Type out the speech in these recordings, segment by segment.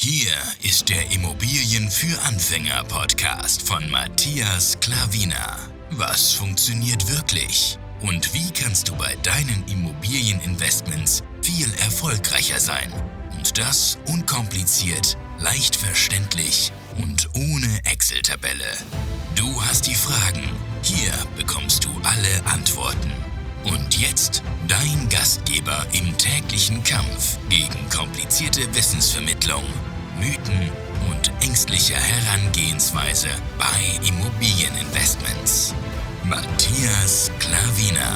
Hier ist der Immobilien für Anfänger Podcast von Matthias Klavina. Was funktioniert wirklich? Und wie kannst du bei deinen Immobilieninvestments viel erfolgreicher sein? Und das unkompliziert, leicht verständlich und ohne Excel-Tabelle. Du hast die Fragen, hier bekommst du alle Antworten. Und jetzt dein Gastgeber im täglichen Kampf gegen komplizierte Wissensvermittlung, Mythen und ängstliche Herangehensweise bei Immobilieninvestments. Matthias Klavina.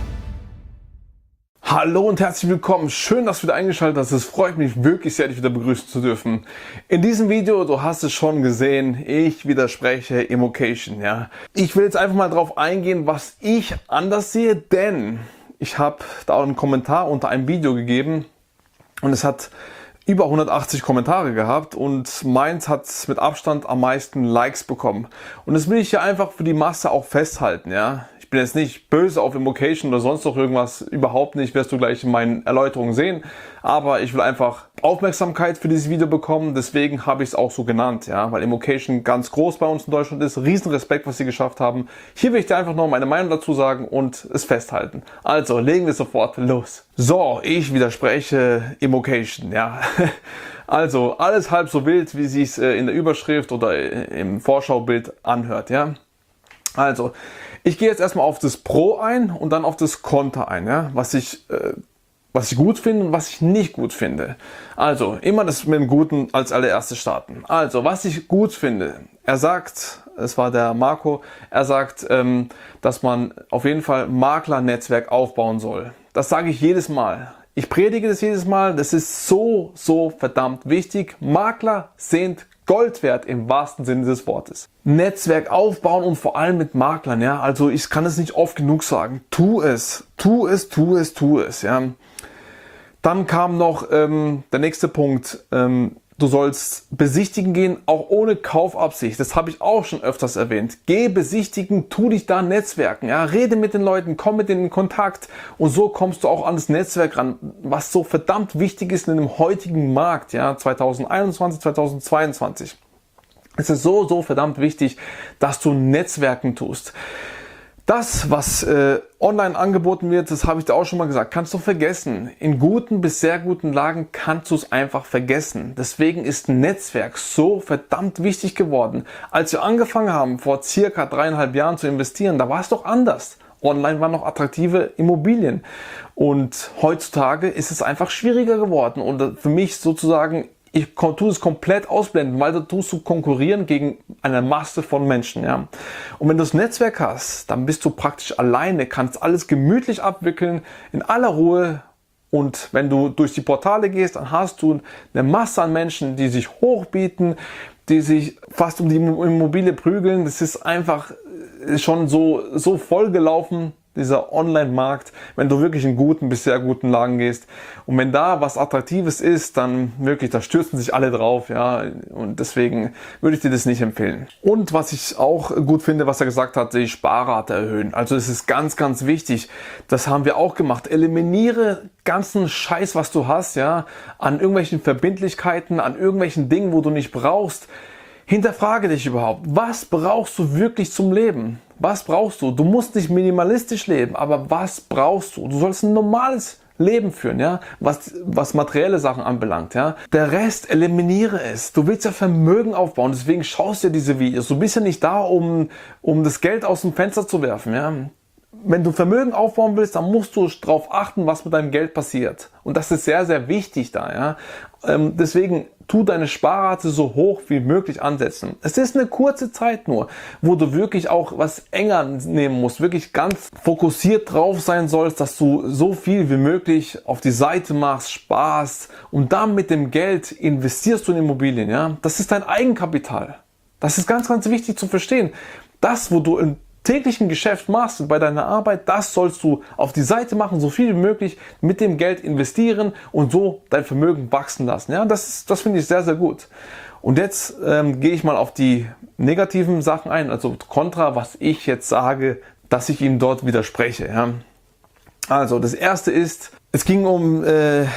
Hallo und herzlich willkommen. Schön, dass du wieder eingeschaltet hast. Es freut mich wirklich sehr, dich wieder begrüßen zu dürfen. In diesem Video, du hast es schon gesehen, ich widerspreche Immocation. Ja. Ich will jetzt einfach mal drauf eingehen, was ich anders sehe, denn ich habe da auch einen Kommentar unter einem Video gegeben und es hat über 180 Kommentare gehabt und meins hat mit Abstand am meisten Likes bekommen. Und das will ich hier einfach für die Masse auch festhalten. Ja. Ich bin jetzt nicht böse auf Immocation oder sonst noch irgendwas, überhaupt nicht, wirst du gleich in meinen Erläuterungen sehen. Aber ich will einfach Aufmerksamkeit für dieses Video bekommen, deswegen habe ich es auch so genannt, ja, weil Immocation ganz groß bei uns in Deutschland ist. Riesen Respekt, was sie geschafft haben. Hier will ich dir einfach noch meine Meinung dazu sagen und es festhalten. Also, legen wir sofort los. So, ich widerspreche Immocation, ja. Also, alles halb so wild, wie sie es in der Überschrift oder im Vorschaubild anhört, ja. Also, ich gehe jetzt erstmal auf das Pro ein und dann auf das Konter ein, ja, was ich gut finde und was ich nicht gut finde. Also, immer das mit dem Guten als allererstes starten. Also, was ich gut finde, er sagt, es war der Marco, er sagt, dass man auf jeden Fall Maklernetzwerk aufbauen soll. Das sage ich jedes Mal. Ich predige das jedes Mal, das ist so verdammt wichtig. Makler sind Gold wert im wahrsten Sinne des Wortes. Netzwerk aufbauen und vor allem mit Maklern, ja. Also ich kann es nicht oft genug sagen. Tu es, ja. Dann kam noch der nächste Punkt. Du sollst besichtigen gehen, auch ohne Kaufabsicht. Das habe ich auch schon öfters erwähnt. Geh besichtigen, tu dich da netzwerken. Ja? Rede mit den Leuten, komm mit denen in Kontakt. Und so kommst du auch an das Netzwerk ran, was so verdammt wichtig ist in dem heutigen Markt, ja, 2021, 2022. Es ist so verdammt wichtig, dass du Netzwerken tust. Das, was online angeboten wird, das habe ich dir auch schon mal gesagt, kannst du vergessen. In guten bis sehr guten Lagen kannst du es einfach vergessen. Deswegen ist ein Netzwerk so verdammt wichtig geworden. Als wir angefangen haben, vor circa 3,5 Jahren zu investieren, da war es doch anders. Online waren noch attraktive Immobilien. Und heutzutage ist es einfach schwieriger geworden. Und für mich sozusagen, ich tue es komplett ausblenden, weil da tust du konkurrieren gegen eine Masse von Menschen, ja. Und wenn du das Netzwerk hast, dann bist du praktisch alleine, kannst alles gemütlich abwickeln, in aller Ruhe. Und wenn du durch die Portale gehst, dann hast du eine Masse an Menschen, die sich hochbieten, die sich fast um die Immobilie prügeln. Das ist einfach schon so voll gelaufen, dieser Online-Markt, wenn du wirklich in guten bis sehr guten Lagen gehst. Und wenn da was Attraktives ist, dann wirklich, da stürzen sich alle drauf, ja. Und deswegen würde ich dir das nicht empfehlen. Und was ich auch gut finde, was er gesagt hat, die Sparrate erhöhen. Also es ist ganz wichtig. Das haben wir auch gemacht. Eliminiere ganzen Scheiß, was du hast, ja, an irgendwelchen Verbindlichkeiten, an irgendwelchen Dingen, wo du nicht brauchst. Hinterfrage dich überhaupt, was brauchst du wirklich zum Leben? Was brauchst du? Du musst nicht minimalistisch leben, aber was brauchst du? Du sollst ein normales Leben führen, ja, was materielle Sachen anbelangt, ja. Der Rest, eliminiere es. Du willst ja Vermögen aufbauen, deswegen schaust du dir diese Videos. Du bist ja nicht da, um das Geld aus dem Fenster zu werfen, ja. Wenn du Vermögen aufbauen willst, dann musst du darauf achten, was mit deinem Geld passiert. Und das ist sehr wichtig da, ja. Deswegen tu deine Sparrate so hoch wie möglich ansetzen. Es ist eine kurze Zeit nur, wo du wirklich auch was enger nehmen musst, wirklich ganz fokussiert drauf sein sollst, dass du so viel wie möglich auf die Seite machst, sparst und dann mit dem Geld investierst du in Immobilien, ja. Das ist dein Eigenkapital. Das ist ganz wichtig zu verstehen. Das, wo du im täglichen Geschäft machst, bei deiner Arbeit, das sollst du auf die Seite machen, so viel wie möglich mit dem Geld investieren und so dein Vermögen wachsen lassen. Ja, das finde ich sehr gut. Und jetzt gehe ich mal auf die negativen Sachen ein, also kontra, was ich jetzt sage, dass ich ihm dort widerspreche. Ja. Also das erste ist, es ging um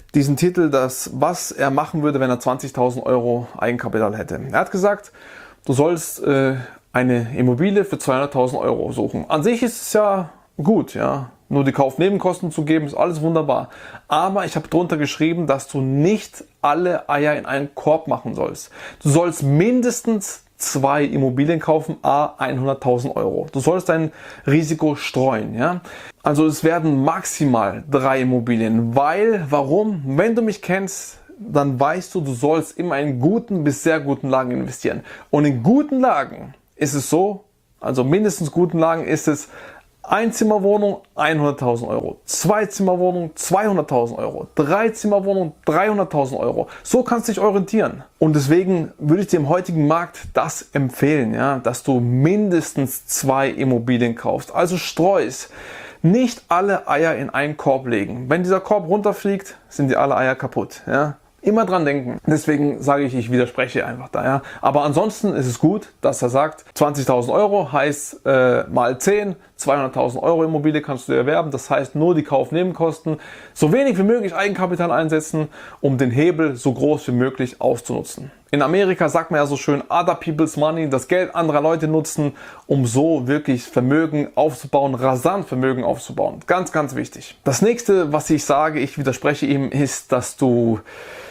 diesen Titel, was er machen würde, wenn er 20.000 Euro Eigenkapital hätte. Er hat gesagt, du sollst eine Immobilie für 200.000 Euro suchen. An sich ist es ja gut, ja. Nur die Kaufnebenkosten zu geben, ist alles wunderbar. Aber ich habe drunter geschrieben, dass du nicht alle Eier in einen Korb machen sollst. Du sollst mindestens 2 Immobilien kaufen, a 100.000 Euro. Du sollst dein Risiko streuen, ja. Also es werden maximal 3 Immobilien, warum? Wenn du mich kennst, dann weißt du, du sollst immer in guten bis sehr guten Lagen investieren. Und in guten Lagen ist es so, also mindestens guten Lagen ist es Einzimmerwohnung 100.000 Euro, Zweizimmerwohnung 200.000 Euro, Dreizimmerwohnung 300.000 Euro. So kannst du dich orientieren. Und deswegen würde ich dir im heutigen Markt das empfehlen, ja, dass du mindestens 2 Immobilien kaufst. Also streust. Nicht alle Eier in einen Korb legen. Wenn dieser Korb runterfliegt, sind die alle Eier kaputt. Ja? Immer dran denken. Deswegen sage ich widerspreche einfach da. Ja? Aber ansonsten ist es gut, dass er sagt, 20.000 Euro heißt mal 10, 200.000 Euro Immobilie kannst du erwerben. Das heißt nur die Kaufnebenkosten, so wenig wie möglich Eigenkapital einsetzen, um den Hebel so groß wie möglich auszunutzen. In Amerika sagt man ja so schön, other people's money, das Geld anderer Leute nutzen, um so wirklich Vermögen aufzubauen, rasant Vermögen aufzubauen. Ganz, ganz wichtig. Das nächste, was ich sage, ich widerspreche ihm, ist, dass du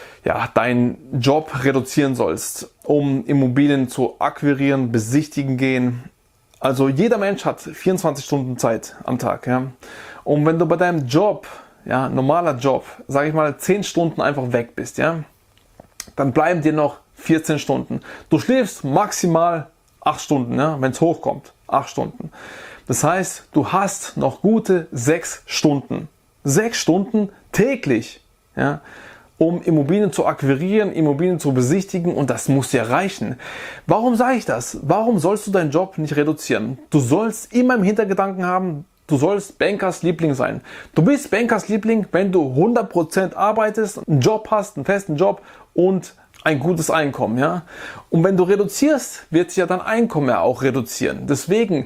deinen Job reduzieren sollst, um Immobilien zu akquirieren, besichtigen gehen. Also jeder Mensch hat 24 Stunden Zeit am Tag. Ja? Und wenn du bei deinem Job, normaler Job, sage ich mal 10 Stunden einfach weg bist, ja, dann bleiben dir noch 14 Stunden. Du schläfst maximal 8 Stunden, ja, wenn es hochkommt. 8 Stunden. Das heißt, du hast noch gute 6 Stunden. 6 Stunden täglich, ja, um Immobilien zu akquirieren, Immobilien zu besichtigen, und das muss dir reichen. Warum sage ich das? Warum sollst du deinen Job nicht reduzieren? Du sollst immer im Hintergedanken haben, du sollst Bankers Liebling sein. Du bist Bankers Liebling, wenn du 100% arbeitest, einen Job hast, einen festen Job und ein gutes Einkommen. Ja? Und wenn du reduzierst, wird sich ja dein Einkommen ja auch reduzieren. Deswegen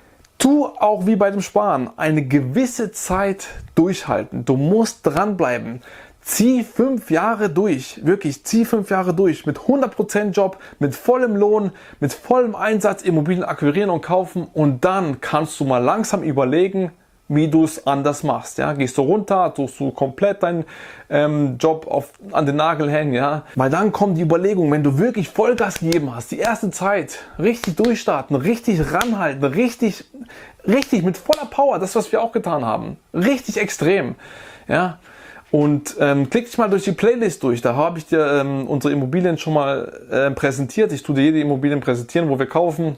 tu auch wie bei dem Sparen eine gewisse Zeit durchhalten. Du musst dranbleiben. Zieh 5 Jahre durch, wirklich, zieh 5 Jahre durch, mit 100% Job, mit vollem Lohn, mit vollem Einsatz Immobilien akquirieren und kaufen, und dann kannst du mal langsam überlegen, wie du es anders machst. Ja? Gehst du runter, tust du komplett deinen Job an den Nagel hängen, ja? Weil dann kommt die Überlegung, wenn du wirklich Vollgas gegeben hast, die erste Zeit, richtig durchstarten, richtig ranhalten, richtig mit voller Power, das, was wir auch getan haben, richtig extrem, ja. Und klick dich mal durch die Playlist durch. Da habe ich dir unsere Immobilien schon mal präsentiert. Ich tue dir jede Immobilien präsentieren, wo wir kaufen.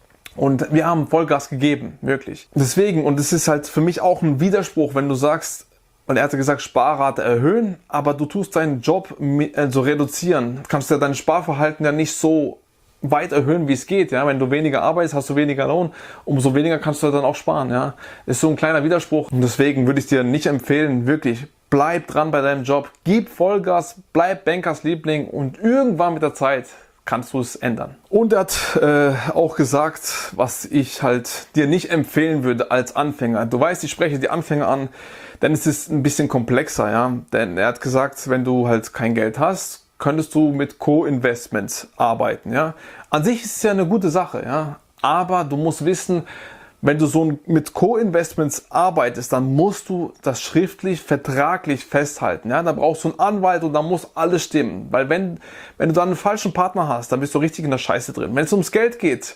Und wir haben Vollgas gegeben, wirklich. Deswegen, und es ist halt für mich auch ein Widerspruch, wenn du sagst, und er hatte gesagt, Sparrate erhöhen, aber du tust deinen Job reduzieren. Du kannst ja dein Sparverhalten ja nicht so weit erhöhen, wie es geht. Ja? Wenn du weniger arbeitest, hast du weniger Lohn, umso weniger kannst du dann auch sparen. Ja? Das ist so ein kleiner Widerspruch. Und deswegen würde ich dir nicht empfehlen, wirklich, bleib dran bei deinem Job, gib Vollgas, bleib Bankers Liebling, und irgendwann mit der Zeit kannst du es ändern. Und er hat auch gesagt, was ich halt dir nicht empfehlen würde als Anfänger. Du weißt, ich spreche die Anfänger an, denn es ist ein bisschen komplexer. Ja? Denn er hat gesagt, wenn du halt kein Geld hast, könntest du mit Co-Investments arbeiten. Ja? An sich ist es ja eine gute Sache, ja? Aber du musst wissen, wenn du so mit Co-Investments arbeitest, dann musst du das schriftlich, vertraglich festhalten. Ja? Da brauchst du einen Anwalt und da muss alles stimmen. Weil wenn du dann einen falschen Partner hast, dann bist du richtig in der Scheiße drin. Wenn es ums Geld geht,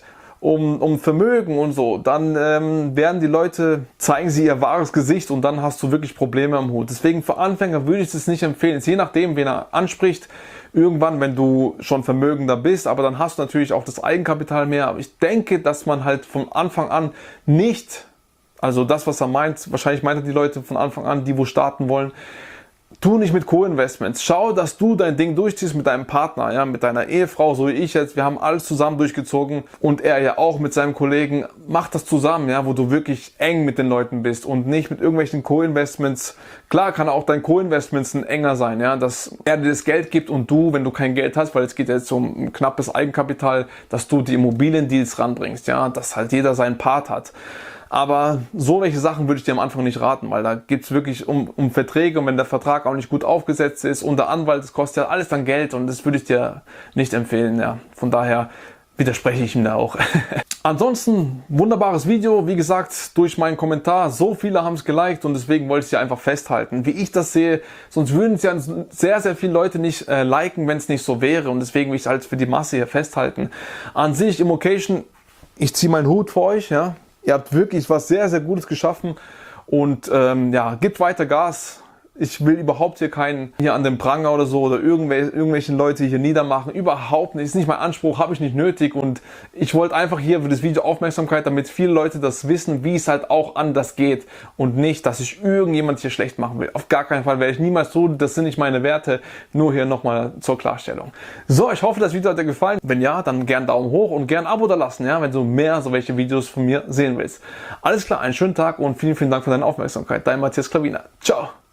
um Vermögen und so, dann werden die Leute, zeigen sie ihr wahres Gesicht, und dann hast du wirklich Probleme am Hut. Deswegen für Anfänger würde ich es nicht empfehlen. Je nachdem, wen er anspricht, irgendwann, wenn du schon vermögender bist, aber dann hast du natürlich auch das Eigenkapital mehr. Aber ich denke, dass man halt von Anfang an nicht, also das, was er meint, wahrscheinlich meint er die Leute von Anfang an, die wo starten wollen, tu nicht mit Co-Investments. Schau, dass du dein Ding durchziehst mit deinem Partner, ja, mit deiner Ehefrau, so wie ich jetzt. Wir haben alles zusammen durchgezogen, und er ja auch mit seinem Kollegen. Mach das zusammen, ja, wo du wirklich eng mit den Leuten bist und nicht mit irgendwelchen Co-Investments. Klar kann auch dein Co-Investments ein enger sein, ja, dass er dir das Geld gibt und du, wenn du kein Geld hast, weil es geht jetzt um ein knappes Eigenkapital, dass du die Immobiliendeals ranbringst, ja, dass halt jeder seinen Part hat. Aber so welche Sachen würde ich dir am Anfang nicht raten, weil da geht es wirklich um Verträge, und wenn der Vertrag auch nicht gut aufgesetzt ist und der Anwalt, das kostet ja alles dann Geld, und das würde ich dir nicht empfehlen. Ja. Von daher widerspreche ich ihm da auch. Ansonsten, wunderbares Video. Wie gesagt, durch meinen Kommentar, so viele haben es geliked, und deswegen wollte ich es ja einfach festhalten, wie ich das sehe. Sonst würden es ja sehr, sehr viele Leute nicht liken, wenn es nicht so wäre, und deswegen will ich es halt für die Masse hier festhalten. An sich, Immocation, ich ziehe meinen Hut vor euch. Ja. Ihr habt wirklich was sehr, sehr Gutes geschaffen, und ja, gebt weiter Gas. Ich will überhaupt hier keinen hier an den Pranger oder so oder irgendwelche Leute hier niedermachen. Überhaupt nicht. Ist nicht mein Anspruch, habe ich nicht nötig. Und ich wollte einfach hier für das Video Aufmerksamkeit, damit viele Leute das wissen, wie es halt auch anders geht. Und nicht, dass ich irgendjemand hier schlecht machen will. Auf gar keinen Fall werde ich niemals tun. Das sind nicht meine Werte. Nur hier nochmal zur Klarstellung. So, ich hoffe, das Video hat dir gefallen. Wenn ja, dann gern Daumen hoch und gern Abo da lassen, ja, wenn du mehr solche Videos von mir sehen willst. Alles klar, einen schönen Tag und vielen, vielen Dank für deine Aufmerksamkeit. Dein Matthias Klavina. Ciao.